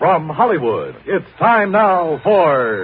From Hollywood, it's time now for...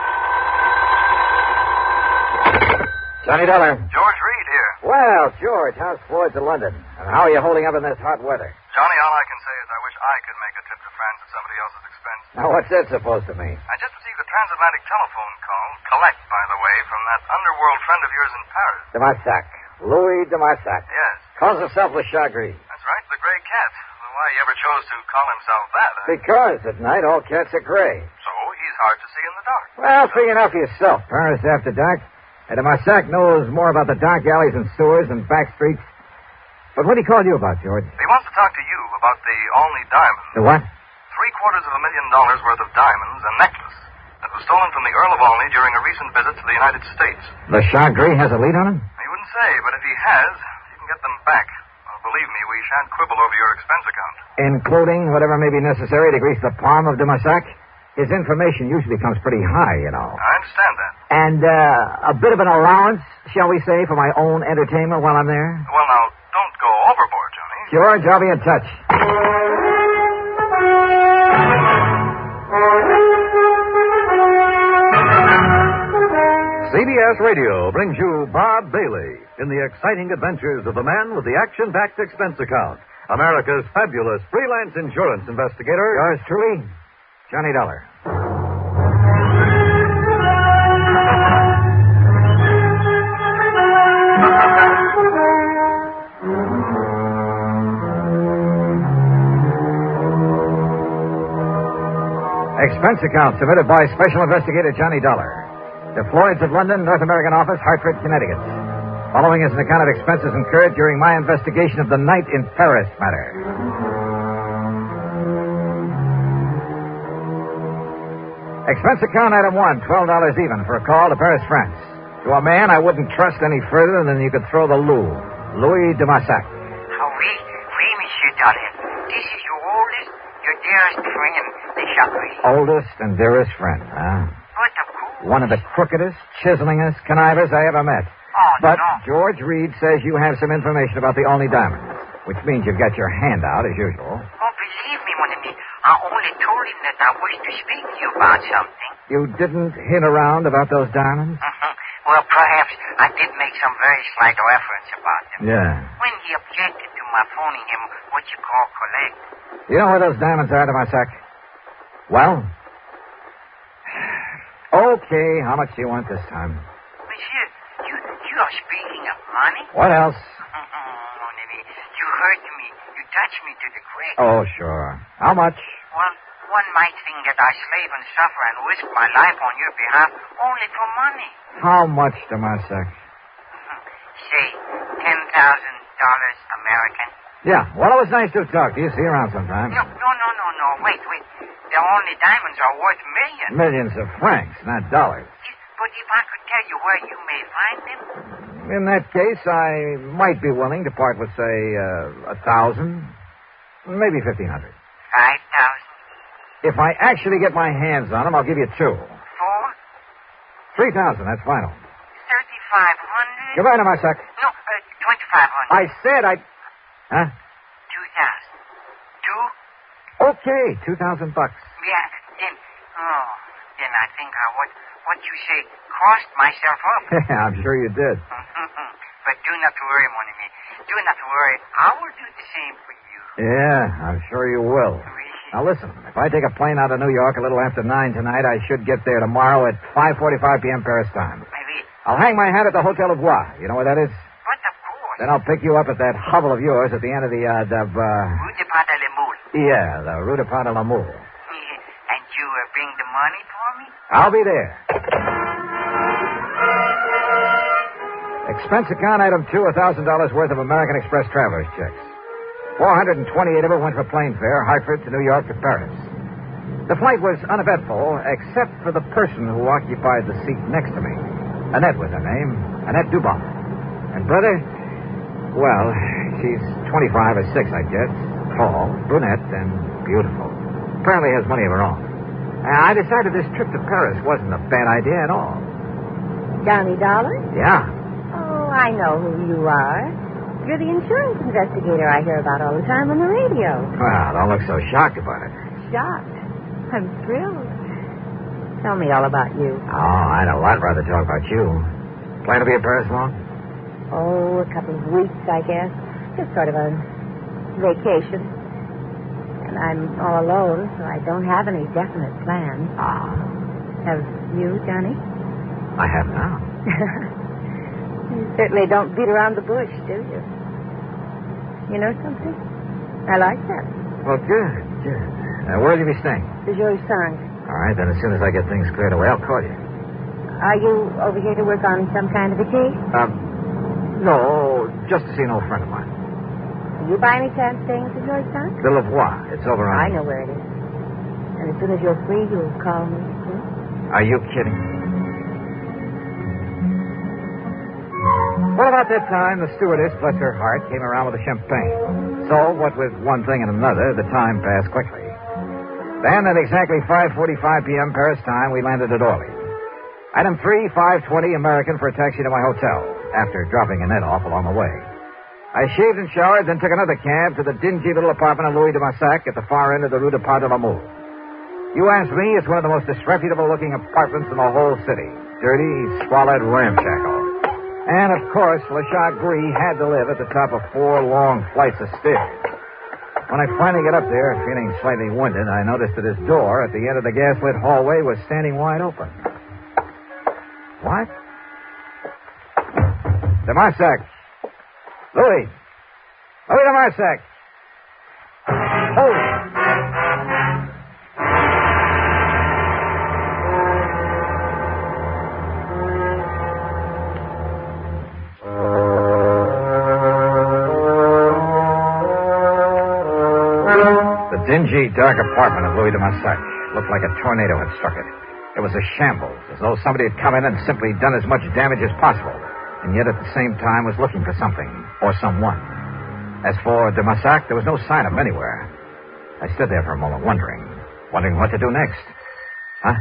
Johnny Dollar. George Reed here. Well, George, how's Floyd's of London? And how are you holding up in this hot weather? Johnny, all I can say is I wish I could make a trip to France at somebody else's expense. Now, what's that supposed to mean? I just received a transatlantic telephone call, collect, by the way, from that underworld friend of yours in Paris. De Marsac. Louis de Marsac. Yes. Calls himself Le Chagris. That's right, the Gray Cat. Well, why he ever chose to call himself that, Because at night all cats are gray. So he's hard to see in the dark. Well, figure it out for yourself. Paris after dark. And de Marsac knows more about the dark alleys and sewers and back streets. But what did he call you about, George? He wants to talk to you about the Olney diamond. The what? $750,000 worth of diamonds, a necklace that was stolen from the Earl of Olney during a recent visit to the United States. Le Chagris has a lead on him? He wouldn't say, but if he has, he can get them back. Well, believe me, we shan't quibble over your expense account. Including whatever may be necessary to grease the palm of de Marsac? His information usually comes pretty high, you know. I understand that. And a bit of an allowance, shall we say, for my own entertainment while I'm there? Well, now, don't go overboard, Johnny. George, I'll be in touch. CBS Radio brings you Bob Bailey in the exciting adventures of the man with the action-packed expense account, America's fabulous freelance insurance investigator. Yours truly, Johnny Dollar. Expense account submitted by Special Investigator Johnny Dollar. The Floyd's of London, North American Office, Hartford, Connecticut. Following is an account of expenses incurred during my investigation of the night in Paris matter. Expense account item 1, $12 even for a call to Paris, France. To a man I wouldn't trust any further than you could throw the Louvre, Louis de Marsac. Oui, Monsieur Dollar. This is your oldest, your dearest friend, the Chagris. Oldest and dearest friend, huh? But of course. One of the crookedest, chiselingest connivers I ever met. Oh, But no. George Reed says you have some information about the Olney diamond, which means you've got your hand out, as usual. Oh, believe me, mon ami. I only told him that I wished to speak to you about something. You didn't hint around about those diamonds? Mm-hmm. Well, perhaps I did make some very slight reference about them. Yeah. When he objected to my phoning him what you call collect. You know where those diamonds are, de Marsac? Well? Okay, how much do you want this time? Monsieur, you are speaking of money? What else? Mon ami, you hurt me. You touched me to the quick. Oh, sure. How much? Well, one might think that I slave and suffer and risk my life on your behalf only for money. How much, de Marsac? Say, $10,000 American. Yeah, well, it was nice to talk to you. See you around sometime. No. Wait. The only diamonds are worth millions. Millions of francs, not dollars. But if I could tell you where you may find them. In that case, I might be willing to part with, say, 1,000, maybe 1,500. 5,000. If I actually get my hands on them, I'll give you 2. 4. 3,000, that's final. 3,500. Goodbye, de Marsac. No, 2,500. I said I... Huh? 2,000. 2? Okay, $2,000. Yeah, then I think what you say crossed myself up. I'm sure you did. But do not worry, mon ami. Do not worry. I will do the same for you. Yeah, I'm sure you will. Oui. Now, listen, if I take a plane out of New York a little after 9 tonight, I should get there tomorrow at 5:45 p.m. Paris time. Oui. I'll hang my hat at the Hotel of Bois. You know where that is? But of course. Then I'll pick you up at that hovel of yours at the end of the, Rue de Pas de la Moule. Yeah, the Rue de Pas de l'Amour. And you bring the money for me? I'll be there. Expense account item 2, $1,000 worth of American Express traveler's checks. 428 of it went for plane fare, Hartford to New York to Paris. The flight was uneventful, except for the person who occupied the seat next to me. Annette was her name, Annette Dubon. And brother, well, she's 25 or 6, I guess. Tall, brunette, and beautiful. Apparently has money of her own. I decided this trip to Paris wasn't a bad idea at all. Johnny Dollar? Yeah. Oh, I know who you are. You're the insurance investigator I hear about all the time on the radio. Well, don't look so shocked about it. Shocked. I'm thrilled. Tell me all about you. Oh, I'd a lot rather talk about you. Plan to be in Paris long? Oh, a couple of weeks, I guess. Just sort of a vacation. And I'm all alone, so I don't have any definite plans. Ah. Have you, Johnny? I have now. You certainly don't beat around the bush, do you? You know something? I like that. Well, good. Where'll you be staying? The Joy Sang. All right, then as soon as I get things cleared away, I'll call you. Are you over here to work on some kind of a case? No, just to see an old friend of mine. Are you by any chance staying at the Joy Sang? The Lavoie. It's over on... I know where it is. And as soon as you're free, you'll call me. Are you kidding? Well, about that time, the stewardess, bless her heart, came around with the champagne. So, what with one thing and another, the time passed quickly. Then, at exactly 5:45 p.m. Paris time, we landed at Orly. Item 3, 5:20 American for a taxi to my hotel, after dropping Annette off along the way. I shaved and showered, then took another cab to the dingy little apartment of Louis de Massac at the far end of the Rue de Pas de l'Amour. You ask me, it's one of the most disreputable-looking apartments in the whole city. Dirty, squalid, ramshackle. And, of course, Le Chagris had to live at the top of 4 long flights of stairs. When I finally got up there, feeling slightly winded, I noticed that his door at the end of the gas-lit hallway was standing wide open. What? De Marsac. Louis de Marsac. Oh. The dingy, dark apartment of Louis de Massac looked like a tornado had struck it. It was a shambles, as though somebody had come in and simply done as much damage as possible, and yet at the same time was looking for something or someone. As for de Massac, there was no sign of him anywhere. I stood there for a moment, wondering what to do next. Huh?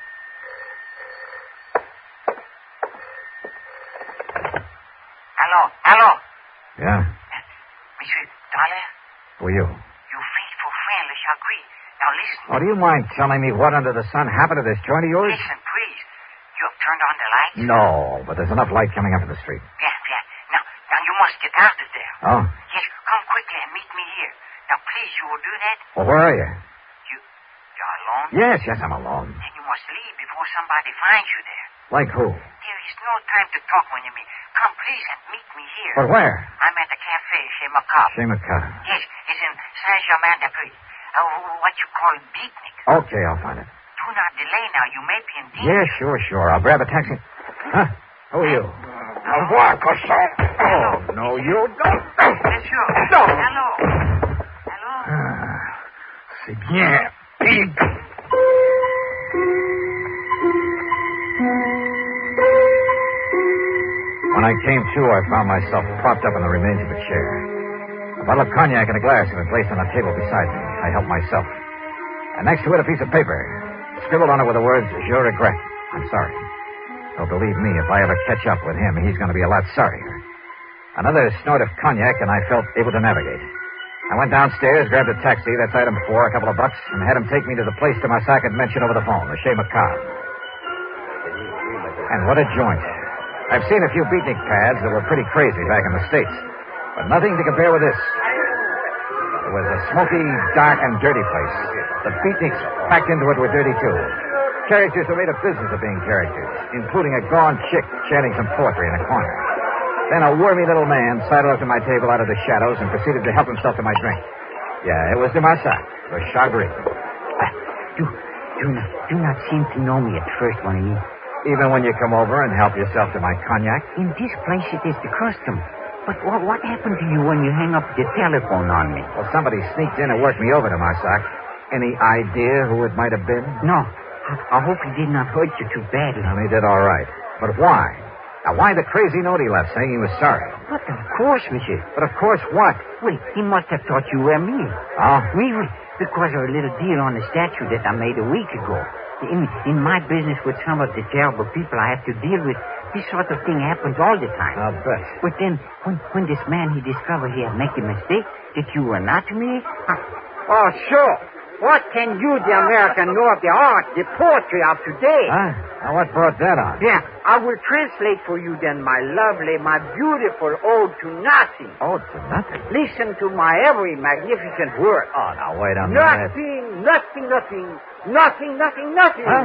Hello. Yeah? Monsieur Dollar? Who are you? Your faithful friend, Le Chagris. Now listen. Oh, do you mind telling me what under the sun happened to this joint of yours? Listen, please. You have turned on the lights? No, but there's enough light coming up in the street. Yeah. Now you must get out of there. Oh? Yes, come quickly and meet me here. Now, please, you will do that? Well, where are you? You're alone? Yes, I'm alone. Then you must leave before somebody finds you there. Like who? There is no time to talk when you meet. Come, please, and meet me here. But where? I'm at the cafe chez Macabre. Chez Macabre. Yes, it's in Saint-Germain-des-Prés. What you call beatnik. Okay, I'll find it. Do not delay now. You may be in danger. Yeah, sure. I'll grab a taxi. Huh? Who are you? Au revoir, cochon. Oh, no, you don't. Monsieur. No. Hello. C'est bien, pig. When I came to, I found myself propped up in the remains of a chair. A bottle of cognac and a glass had been placed on a table beside me. I helped myself. And next to it, a piece of paper. Scribbled on it were the words, "Je regrette." I'm sorry. Oh, believe me, if I ever catch up with him, he's going to be a lot sorrier. Another snort of cognac, and I felt able to navigate. I went downstairs, grabbed a taxi, that's item 4, a couple of bucks, and had him take me to the place de Massac had mentioned over the phone, the Chez Macabre. And what a joint. I've seen a few beatnik pads that were pretty crazy back in the States, but nothing to compare with this. It was a smoky, dark, and dirty place. The beatniks packed into it were dirty, too. Characters who made a business of being characters, including a gaunt chick chanting some poetry in a corner. Then a wormy little man sidled up to my table out of the shadows and proceeded to help himself to my drink. Yeah, it was de Marsac, the Chagris. Do not seem to know me at first, mon ami. Even when you come over and help yourself to my cognac? In this place, it is the custom. But what happened to you when you hang up the telephone on me? Well, somebody sneaked in and worked me over to Marsac. Any idea who it might have been? No. I hope he did not hurt you too badly. Well, he did all right. But why? Now, why the crazy note he left saying he was sorry? But of course, monsieur. But of course what? Well, he must have thought you were me. Oh? Oui. Because of a little deal on the statue that I made a week ago. In my business with some of the terrible people I have to deal with, this sort of thing happens all the time. I'll bet. But then, when this man, he discovered he had made a mistake, that you were not me... Oh, sure. What can you, the American, know of the art, the poetry of today? Huh? Now, what brought that on? Yeah, I will translate for you then my lovely, my beautiful ode to nothing. Oh, to nothing. Listen to my every magnificent word. Oh, now, wait a minute. Nothing. Huh?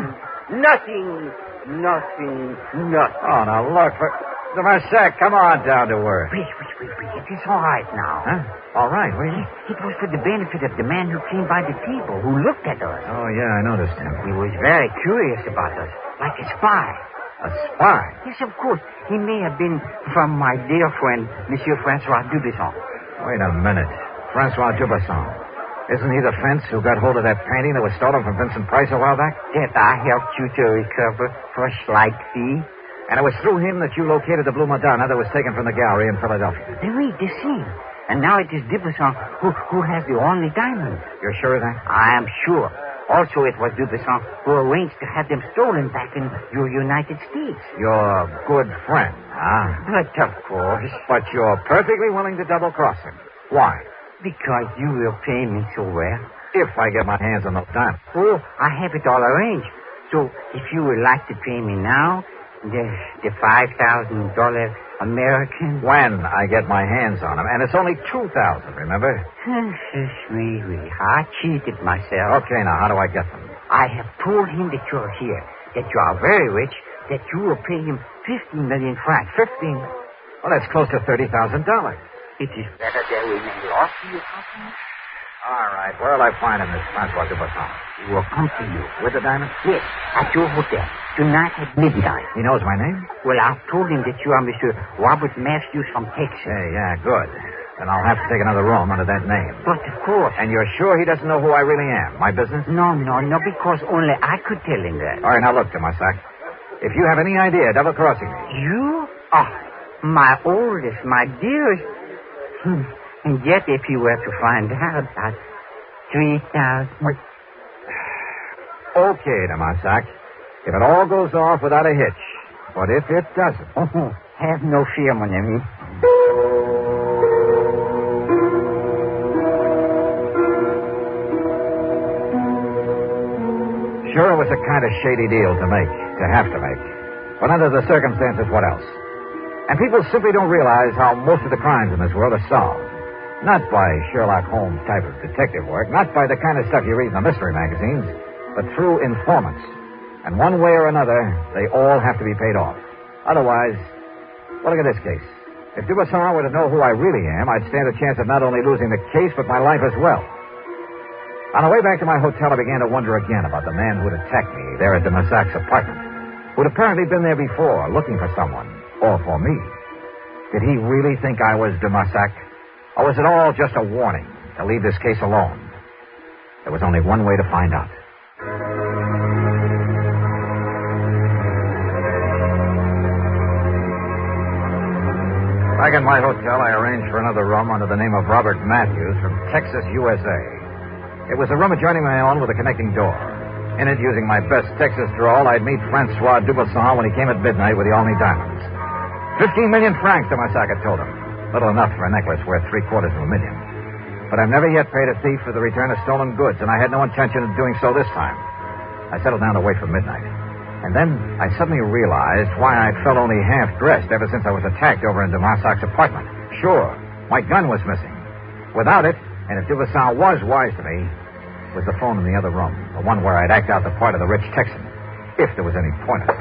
Nothing. Oh, now, look. Marsac, come on down to earth. Wait. It is all right now. Huh? All right, really? It was for the benefit of the man who came by the table, who looked at us. Oh, yeah, I noticed him. He was very curious about us, like a spy. A spy? Yes, of course. He may have been from my dear friend, Monsieur Francois Dubesson. Wait a minute. Francois Dubesson. Isn't he the fence who got hold of that painting that was stolen from Vincent Price a while back? That I helped you to recover for a slight fee. And it was through him that you located the Blue Madonna that was taken from the gallery in Philadelphia. Oui, the same. And now it is Dubesson who has the only diamond. You're sure of that? I am sure. Also, it was Dubesson who arranged to have them stolen back in your United States. Your good friend, huh? But of course. But you're perfectly willing to double-cross him. Why? Because you will pay me so well. If I get my hands on those diamonds. Oh, I have it all arranged. So, if you would like to pay me now, the $5,000 American. When I get my hands on them. And it's only $2,000, remember? Oui. I cheated myself. Okay, now, how do I get them? I have told him that you're here, that you are very rich, that you will pay him 15 million francs. 15? Well, that's close to $30,000. It is better that we may lost your company. All right, where'll I find him, Miss Francois Dubesson? He will come to you. With the diamonds? Yes, at your hotel. Tonight at midnight. He knows my name? Well, I've told him that you are Mr. Robert Matthews from Texas. Yeah, good. Then I'll have to take another room under that name. But of course. And you're sure he doesn't know who I really am? My business? No, because only I could tell him that. All right, now look, Damasak. If you have any idea double-crossing me... You? Oh, my oldest, my dearest. And yet, if you were to find out that 3,000... Okay, Damasak. If it all goes off without a hitch. But if it doesn't... Oh, have no fear, mon ami. Sure, it was a kind of shady deal to have to make. But under the circumstances, what else? And people simply don't realize how most of the crimes in this world are solved. Not by Sherlock Holmes type of detective work, not by the kind of stuff you read in the mystery magazines, but through informants. And one way or another, they all have to be paid off. Otherwise, well, look at this case. If Dubesson were to know who I really am, I'd stand a chance of not only losing the case, but my life as well. On the way back to my hotel, I began to wonder again about the man who'd attacked me there at Damasak's apartment, who'd apparently been there before, looking for someone, or for me. Did he really think I was Damasak? Or was it all just a warning to leave this case alone? There was only one way to find out. Back at my hotel, I arranged for another room under the name of Robert Matthews from Texas, USA. It was a room adjoining my own with a connecting door. In it, using my best Texas drawl, I'd meet Francois Dubesson when he came at midnight with the Olney diamonds. 15 million francs, Damasak had told him. Little enough for a necklace worth $750,000. But I've never yet paid a thief for the return of stolen goods, and I had no intention of doing so this time. I settled down to wait for midnight. And then I suddenly realized why I'd felt only half-dressed ever since I was attacked over in Damasak's apartment. Sure, my gun was missing. Without it, and if Dubesson was wise to me, was the phone in the other room, the one where I'd act out the part of the rich Texan, if there was any point in it.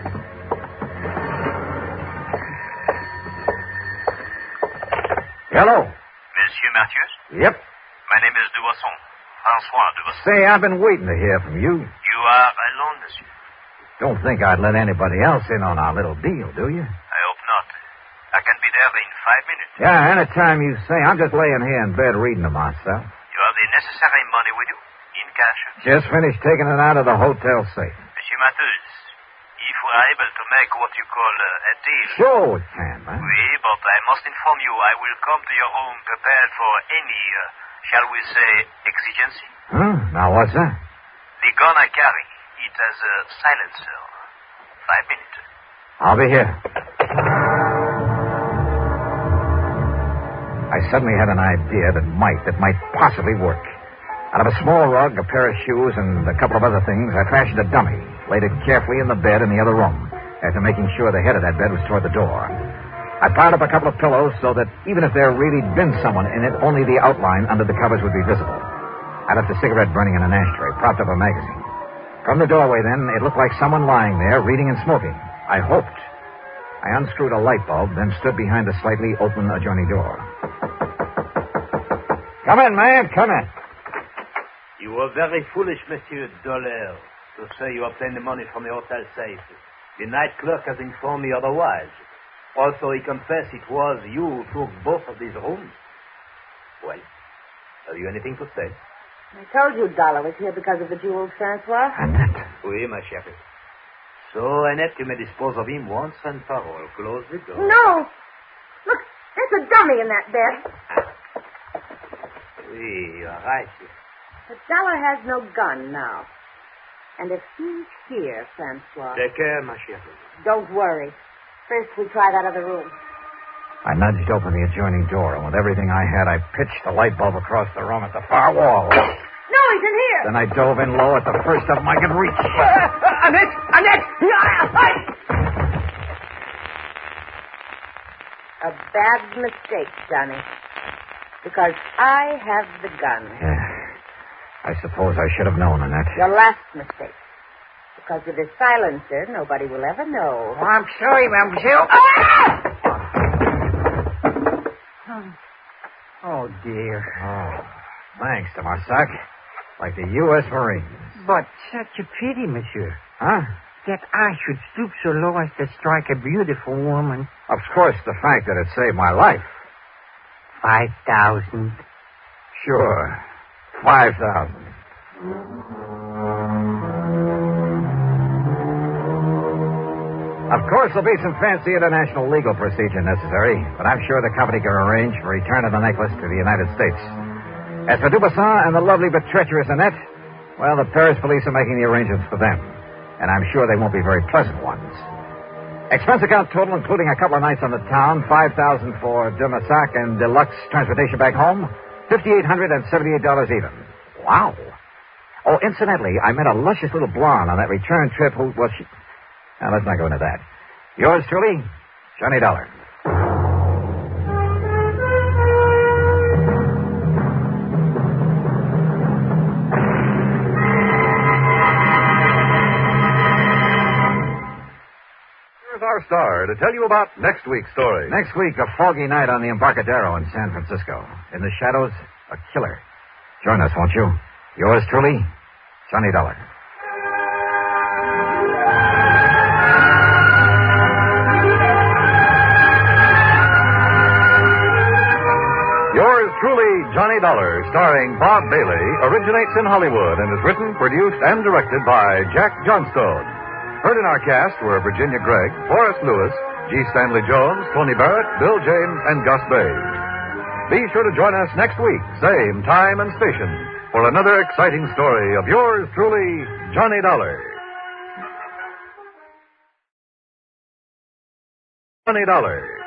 Hello. Monsieur Matthews? Yep. My name is Dubesson. Francois Dubesson. Say, I've been waiting to hear from you. You are alone, monsieur? Don't think I'd let anybody else in on our little deal, do you? I hope not. I can be there in 5 minutes. Yeah, anytime you say. I'm just laying here in bed reading to myself. You have the necessary money with you? In cash? Just finished taking it out of the hotel safe. Monsieur Matthews, if we are able to make what you call a deal... Sure we can, man. Oui, but I must inform you I will come to your room prepared for any, shall we say, exigency. Huh? Now, what's that? The gun I carry, it has a silencer. 5 minutes. I'll be here. I suddenly had an idea that might possibly work. Out of a small rug, a pair of shoes, and a couple of other things, I fashioned a dummy, laid it carefully in the bed in the other room, after making sure the head of that bed was toward the door. I piled up a couple of pillows so that even if there really been someone in it, only the outline under the covers would be visible. I left a cigarette burning in an ashtray, propped up a magazine. From the doorway, then, it looked like someone lying there, reading and smoking. I hoped. I unscrewed a light bulb, then stood behind the slightly open adjoining door. Come in, man, come in. You were very foolish, Monsieur Dollar, to say you obtained the money from the hotel safe. The night clerk has informed me otherwise. Also, he confessed it was you who took both of these rooms. Well, have you anything to say? I told you Dollar was here because of the jewels, Francois. Annette. Oui, ma chérie. So, Annette, you may dispose of him once and for all. Close the door. No! Look, there's a dummy in that bed. Oui, you're right. But Dollar has no gun now. And if he's here, Francois... Take care, ma chérie. Don't worry. First, we try that other room. I nudged open the adjoining door, and with everything I had, I pitched the light bulb across the room at the far wall. No, he's in here! Then I dove in low at the first of them I could reach. Annette! Annette! A bad mistake, Johnny. Because I have the gun. Yeah. I suppose I should have known, Annette. Your last mistake. Because with this silencer, nobody will ever know. Oh, I'm sorry, Mademoiselle. Oh, dear. Oh, thanks, Tomasak. Like the U.S. Marines. But such a pity, monsieur. Huh? That I should stoop so low as to strike a beautiful woman. Of course, the fact that it saved my life. 5,000. Sure. 5,000. Of course, there'll be some fancy international legal procedure necessary, but I'm sure the company can arrange for return of the necklace to the United States. As for Dubuisson and the lovely but treacherous Annette, well, the Paris police are making the arrangements for them, and I'm sure they won't be very pleasant ones. Expense account total, including a couple of nights on the town, $5,000 for Dubuisson and deluxe transportation back home, $5,878 even. Wow. Oh, incidentally, I met a luscious little blonde on that return trip who was... Now, let's not go into that. Yours truly, Johnny Dollar. Here's our star to tell you about next week's story. Next week, a foggy night on the Embarcadero in San Francisco. In the shadows, a killer. Join us, won't you? Yours truly, Johnny Dollar. Yours truly, Johnny Dollar, starring Bob Bailey, originates in Hollywood and is written, produced, and directed by Jack Johnstone. Heard in our cast were Virginia Gregg, Forrest Lewis, G. Stanley Jones, Tony Barrett, Bill James, and Gus Bays. Be sure to join us next week, same time and station, for another exciting story of yours truly, Johnny Dollar. Johnny Dollar.